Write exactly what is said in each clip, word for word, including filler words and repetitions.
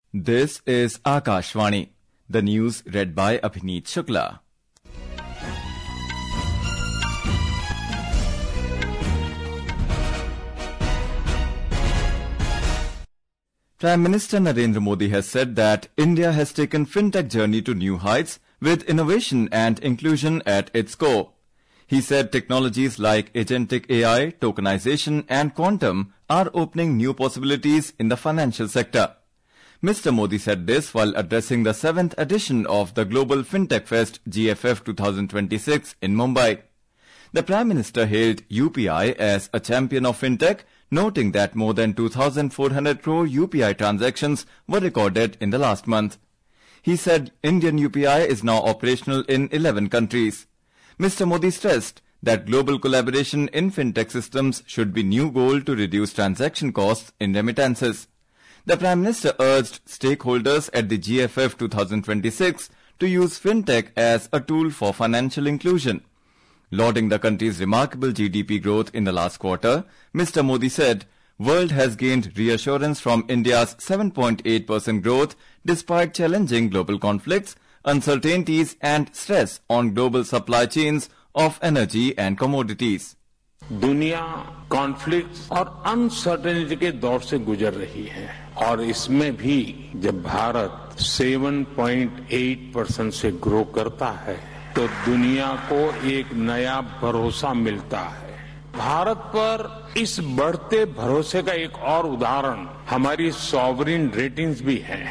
This is Akashvani. The news read by Abhineet Shukla. Prime Minister Narendra Modi has said that India has taken fintech journey to new heights with innovation and inclusion at its core. He said technologies like agentic A I, tokenization and quantum are opening new possibilities in the financial sector. Mister Modi said this while addressing the seventh edition of the Global Fintech Fest G F F twenty twenty-six in Mumbai. The Prime Minister hailed U P I as a champion of fintech, noting that more than two thousand four hundred crore U P I transactions were recorded in the last month. He said Indian U P I is now operational in eleven countries. Mister Modi stressed that global collaboration in fintech systems should be new goal to reduce transaction costs in remittances. The Prime Minister urged stakeholders at the G F F twenty twenty-six to use fintech as a tool for financial inclusion. Lauding the country's remarkable G D P growth in the last quarter, Mister Modi said, "World has gained reassurance from India's seven point eight percent growth despite challenging global conflicts, uncertainties and stress on global supply chains of energy and commodities." दुनिया conflict और uncertainty के दौर से गुजर रही है और इसमें भी जब भारत सात पॉइंट आठ परसेंट से ग्रो करता है तो दुनिया को एक नया भरोसा मिलता है। भारत पर इस बढ़ते भरोसे का एक और उदाहरण हमारी सॉवरिन रेटिंग्स भी है।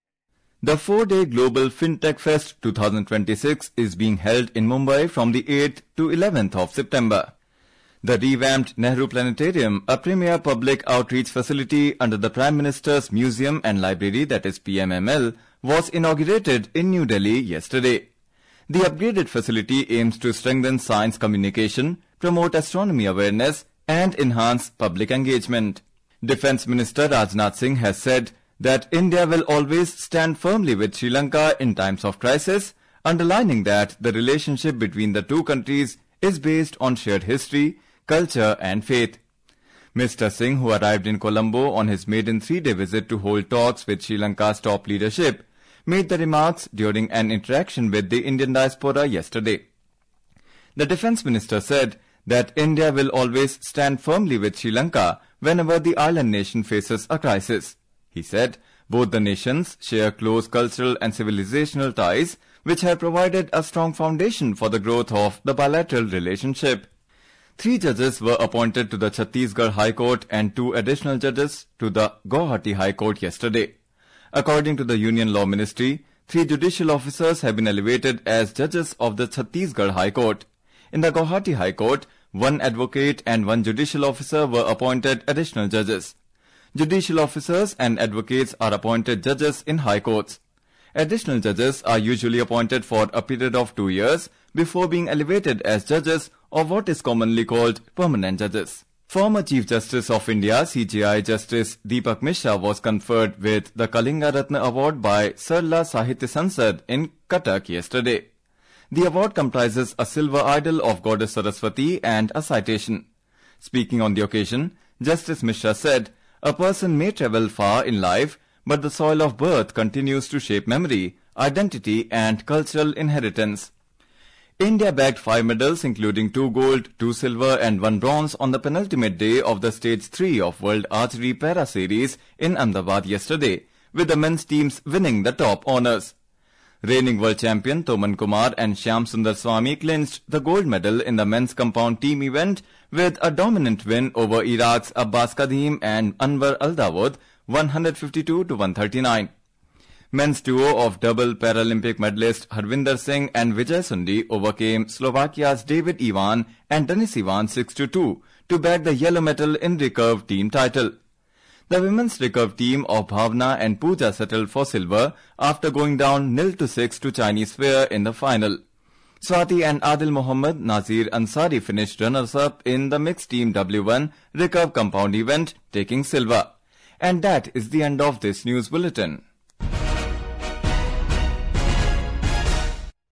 The four-day Global Fintech Fest twenty twenty-six is being held in Mumbai from the eighth to eleventh of September. The revamped Nehru Planetarium, a premier public outreach facility under the Prime Minister's Museum and Library, that is P M M L, was inaugurated in New Delhi yesterday. The upgraded facility aims to strengthen science communication, promote astronomy awareness, and enhance public engagement. Defence Minister Rajnath Singh has said that India will always stand firmly with Sri Lanka in times of crisis, underlining that the relationship between the two countries is based on shared history, culture and faith. Mister Singh, who arrived in Colombo on his maiden three-day visit to hold talks with Sri Lanka's top leadership, made the remarks during an interaction with the Indian diaspora yesterday. The Defence Minister said that India will always stand firmly with Sri Lanka whenever the island nation faces a crisis. He said both the nations share close cultural and civilizational ties which have provided a strong foundation for the growth of the bilateral relationship. Three judges were appointed to the Chhattisgarh High Court and two additional judges to the Guwahati High Court yesterday. According to the Union Law Ministry, three judicial officers have been elevated as judges of the Chhattisgarh High Court. In the Guwahati High Court, one advocate and one judicial officer were appointed additional judges. Judicial officers and advocates are appointed judges in high courts. Additional judges are usually appointed for a period of two years before being elevated as judges or what is commonly called permanent judges. Former Chief Justice of India, C J I Justice Deepak Mishra, was conferred with the Kalinga Ratna Award by Sarla Sahitya Sansad in Cuttack yesterday. The award comprises a silver idol of Goddess Saraswati and a citation. Speaking on the occasion, Justice Mishra said, "A person may travel far in life, but the soil of birth continues to shape memory, identity and cultural inheritance." India bagged five medals including two gold, two silver and one bronze on the penultimate day of the Stage three of World Archery Para Series in Ahmedabad yesterday, with the men's teams winning the top honours. Reigning world champion Toman Kumar and Shyam Sundar Swamy clinched the gold medal in the men's compound team event with a dominant win over Iraq's Abbas Kadim and Anwar Al-Dawood one fifty-two to one thirty-nine. Men's duo of double Paralympic medalist Harvinder Singh and Vijay Sundi overcame Slovakia's David Ivan and Denis Ivan six to two to bag the yellow medal in recurve team title. The women's recurve team of Bhavna and Pooja settled for silver after going down nil to six to Chinese Fair in the final. Swati and Adil Mohammad Nazir Ansari finished runners-up in the mixed team W one recurve compound event, taking silver. And that is the end of this news bulletin.